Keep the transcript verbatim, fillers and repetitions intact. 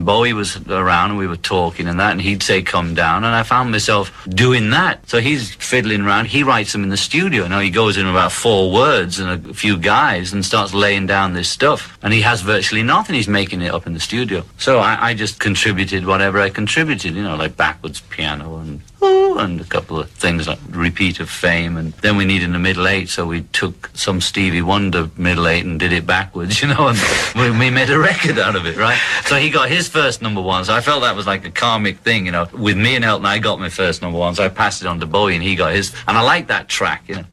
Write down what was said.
Bowie was around and we were talking and that, and he'd say, come down, and I found myself doing that. So he's fiddling around, he writes them in the studio. Now he goes in about four words and a few guys and starts laying down this stuff, and he has virtually nothing. He's making it up in the studio. So I, I just contributed whatever I contributed, you know, like backwards piano and ooh, and a couple of things like Repeat of Fame. And then we needed a middle eight, so we took some Stevie Wonder middle eight and did it backwards, you know, and we, we made a record out of it, right? So he got his first number one, so I felt that was like a karmic thing, you know. With me and Elton, I got my first number one, so I passed it on to Bowie and he got his, and I like that track, you know.